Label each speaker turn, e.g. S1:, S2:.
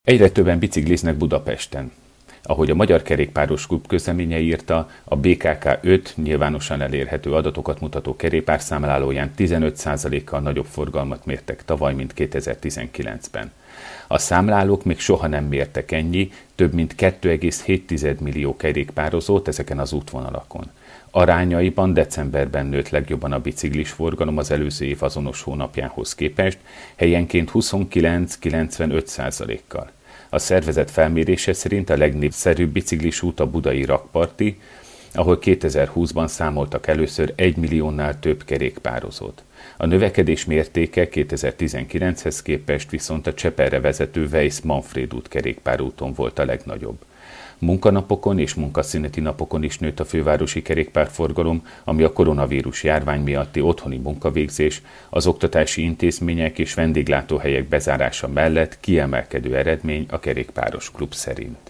S1: Egyre többen bicikliznek Budapesten. Ahogy a Magyar Kerékpáros Klub közleménye írta, a BKK 5 nyilvánosan elérhető adatokat mutató kerékpárszámlálóján 15%-kal nagyobb forgalmat mértek tavaly, mint 2019-ben. A számlálók még soha nem mértek ennyi, több mint 2,7 millió kerékpározót ezeken az útvonalakon. Arányaiban decemberben nőtt legjobban a biciklis forgalom az előző év azonos hónapjához képest, helyenként 29-95%-kal. A szervezet felmérése szerint a legnépszerűbb biciklis út a budai Rakparti, ahol 2020-ban számoltak először 1 milliónál több kerékpározót. A növekedés mértéke 2019-hez képest viszont a Cseperre vezető Weiss-Manfréd út kerékpárúton volt a legnagyobb. Munkanapokon és munkaszüneti napokon is nőtt a fővárosi kerékpárforgalom, ami a koronavírus járvány miatti otthoni munkavégzés, az oktatási intézmények és vendéglátóhelyek bezárása mellett kiemelkedő eredmény a kerékpáros klub szerint.